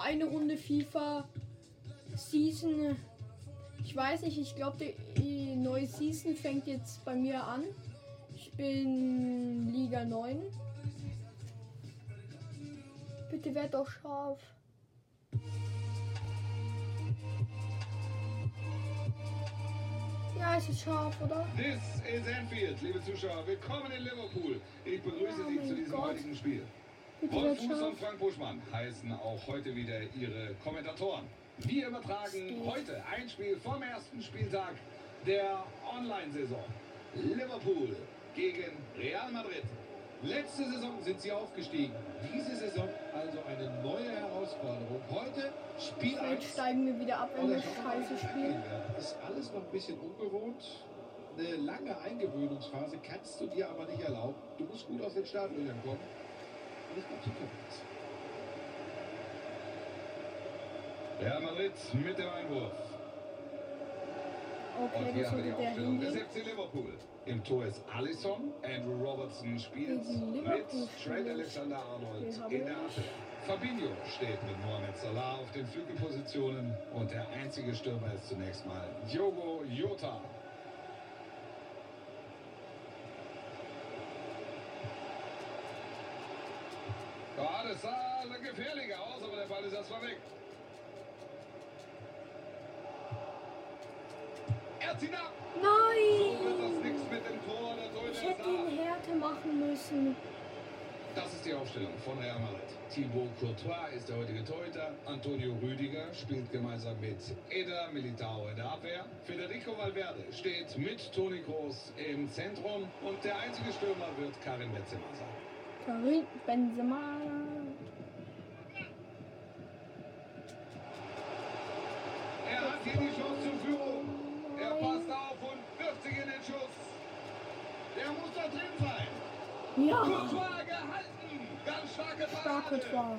eine Runde FIFA Season. Ich weiß nicht, ich glaube, die neue Season fängt jetzt bei mir an. Ich bin Liga 9. Bitte werd doch scharf. Ja, es ist scharf, oder? This is Anfield, liebe Zuschauer. Willkommen in Liverpool. Ich begrüße Sie zu diesem heutigen Spiel. Wolf Fuß und Frank Buschmann heißen auch heute wieder ihre Kommentatoren. Wir übertragen heute ein Spiel vom ersten Spieltag der Online-Saison. Liverpool gegen Real Madrid. Letzte Saison sind sie aufgestiegen. Diese Saison also eine neue Herausforderung. Heute Spiel 1. Vielleicht steigen wir wieder ab, wenn wir scheiße spielen. Ist alles noch ein bisschen ungewohnt. Eine lange Eingewöhnungsphase kannst du dir aber nicht erlauben. Du musst gut aus den Startlöchern kommen. Und ich glaube, sie können das. Real Madrid mit dem Einwurf. Okay, Und hier das haben wir die sollte der Aufstellung des hingehen. FC Liverpool. Im Tor ist Alisson, Andrew Robertson spielt Gegen mit Liverpool Trent spielt. Alexander-Arnold Den habe in der ich. Abwehr. Fabinho steht mit Mohamed Salah auf den Flügelpositionen und der einzige Stürmer ist zunächst mal Diogo Jota. Ja, das sah gefährlich aus, aber der Ball ist erstmal weg. Er zieht ab. So wird das Nein! nichts mit dem Tor. Der Torhüter Ich ist hätte da. ihn Härte machen müssen. Das ist die Aufstellung von Real Madrid. Thibaut Courtois ist der heutige Torhüter. Antonio Rüdiger spielt gemeinsam mit Eder Militao in der Abwehr. Federico Valverde steht mit Toni Kroos im Zentrum. Und der einzige Stürmer wird Karim Benzema sein. Karim Benzema. Er hat hier die Chance zur Führung. Er passt auf und wirft sich in den Schuss. Der muss da drin sein. Ja, Courtois gehalten. Ganz starke starke Parade. Tor.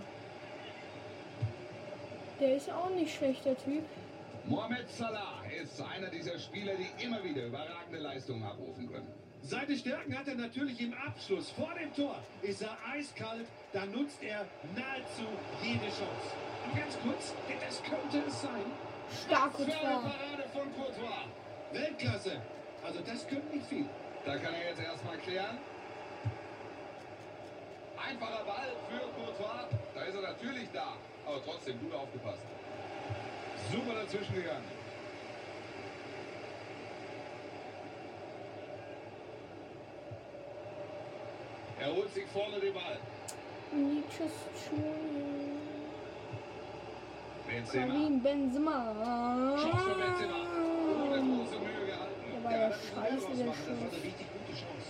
Der ist auch nicht schlecht, der Typ. Mohamed Salah ist einer dieser Spieler, die immer wieder überragende Leistungen abrufen können. Seine Stärken hat er natürlich im Abschluss. Vor dem Tor ist er eiskalt. Da nutzt er nahezu jede Chance. Und ganz kurz, das könnte es sein. Starke Für eine Tor. Parade von Courtois. Weltklasse. Also das können nicht viele. Da kann er jetzt erstmal klären. Einfacher Ball für Courtois. Da ist er natürlich da. Aber trotzdem gut aufgepasst. Super dazwischen gegangen. Er holt sich vorne den Ball. Benzema. Karim Benzema. Chance für Benzema. Ohne große Mühe gehalten. Der war Ja, ja das ist scheiße, der Das war eine Schuss. richtig gute Chance.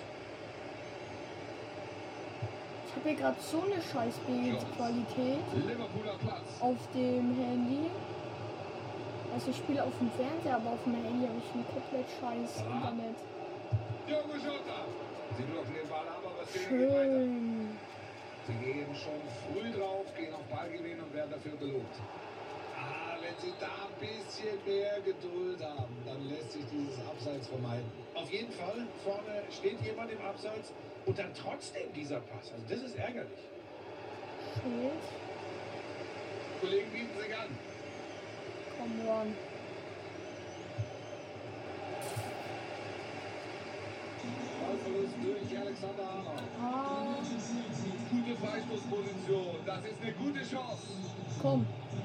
Ich habe hier gerade so eine scheiß Bildqualität Liverpooler Platz. auf dem Handy. Also ich spiele auf dem Fernseher, aber auf dem Handy habe ich ein komplett scheiß Internet. Diogo Jota. Sie blocken den Ball ab, aber es geht weiter. Schön. Sie gehen schon früh drauf, gehen auf Ballgewinn und werden dafür belohnt. Wenn Sie da ein bisschen mehr Geduld haben, dann lässt sich dieses Abseits vermeiden. Auf jeden Fall, vorne steht jemand im Abseits und dann trotzdem dieser Pass. Also das ist ärgerlich. Schild. Kollegen bieten sich an. Come on. Ballverlust durch Alexander Arnold. Ah, Gute Freistoßposition. Das ist eine gute Chance. komm.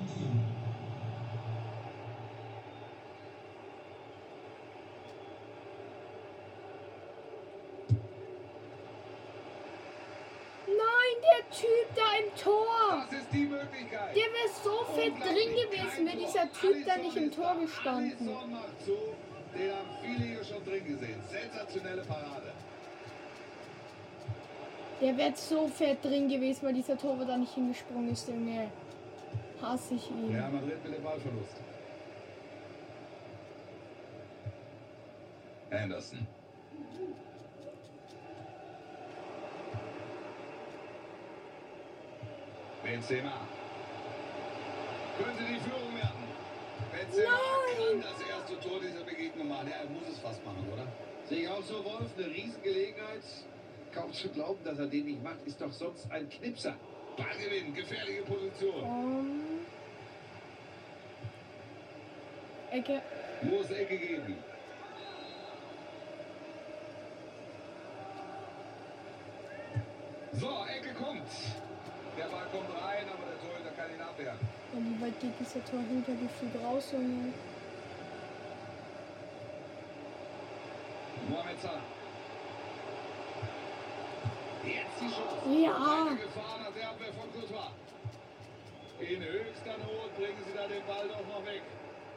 Nein, der Typ da im Tor. Das ist die Möglichkeit. Der wäre so fett drin gewesen, wäre dieser Typ da nicht im Tor gestanden. Alisson macht zu. Den haben viele hier schon drin gesehen. Sensationelle Parade. Der wäre so fett drin gewesen, weil dieser Torwart da nicht hingesprungen ist, Junge. Hasse ich ihn. Real Madrid mit dem Ballverlust. Anderson. Benzema. Könnte die Führung werden. Benzema kann das erste Tor dieser Begegnung machen. Ja, er muss es fast machen, oder? Sehe ich auch so, Wolf, eine Riesengelegenheit. Kaum zu glauben, dass er den nicht macht, ist doch sonst ein Knipser. Ballgewinn, gefährliche Position. Ecke. Muss Ecke geben. So, Ecke kommt. Der Ball kommt rein, aber der Torhüter kann ihn abwehren. Und wie weit geht dieser Torhüter gefühlt raus, Junge? Mohamed Salah. Jetzt die Chance. Ja. Eine Gefahr nach der Abwehr von Courtois. In höchster Not bringen sie da den Ball doch noch weg.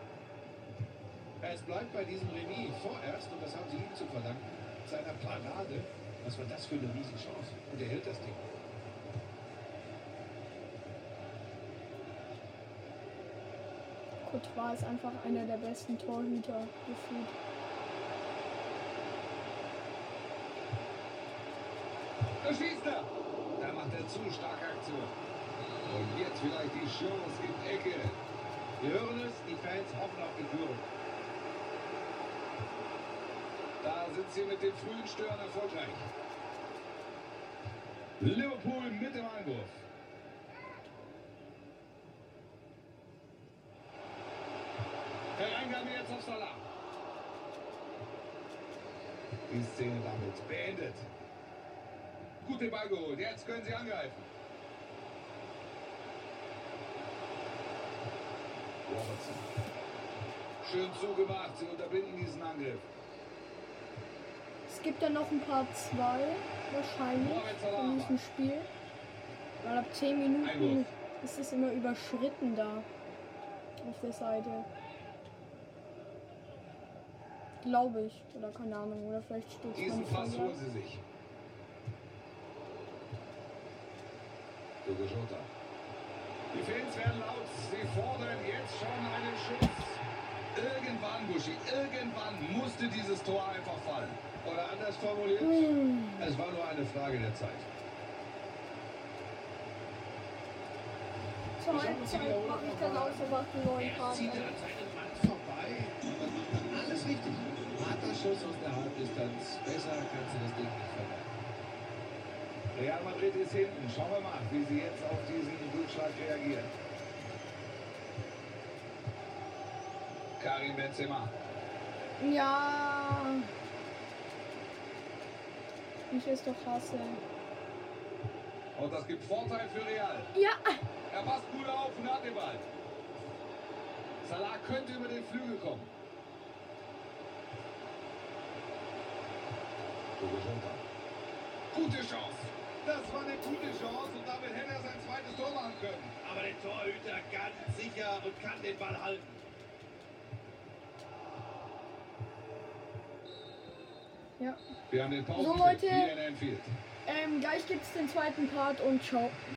Es bleibt bei diesem Remis vorerst, und das haben sie ihm zu verdanken, seiner Parade. Was war das für eine Riesenchance? Und er hält das Ding. Courtois ist einfach einer der besten Torhüter gefühlt. Da schießt er. Da macht er zu starke Aktion. Und jetzt vielleicht die Chance, gibt Ecke. Wir hören es, die Fans hoffen auf die Führung. Da sind sie mit dem frühen Stören erfolgreich. Liverpool mit dem Angriff. Hereingabe jetzt auf Salah. Die Szene damit beendet. Gut den Ball geholt. Jetzt können sie angreifen. Robertson. Schön zugemacht. Sie unterbinden diesen Angriff. Es gibt ja noch ein paar 2 wahrscheinlich in diesem Spiel. Weil ab 10 Minuten Einwurf. ist es immer überschritten da auf der Seite. Glaube ich. Oder keine Ahnung. Oder vielleicht steht es Diesen manchmal Pass da. holen sie sich. Jota. Die Fans werden laut. Sie fordern jetzt schon einen Schuss. Irgendwann, Buschi, irgendwann musste dieses Tor einfach fallen. Oder anders formuliert, es war nur eine Frage der Zeit. Zur Halbzeit mache ich dann aus und mache einen neuen Er zieht Partner. an seinem Mann vorbei und macht dann alles richtig. Harter Schuss aus der Halbdistanz. Besser kannst du das Ding nicht verwerten. Real Madrid ist hinten. Schauen wir mal, wie sie jetzt auf diesen Rückschlag reagieren. Karim Benzema. Ja. Ich es doch hasse. Und das gibt Vorteil für Real. Ja. Er passt gut auf und hat den Ball. Salah könnte über den Flügel kommen. Jota. Gute Chance. Das war eine gute Chance und damit hätte er sein zweites Tor machen können. Aber der Torhüter ganz sicher und kann den Ball halten. Ja. Wir haben den So, Pausen Leute. hier in Anfield. Gleich gibt es den zweiten Part und ciao.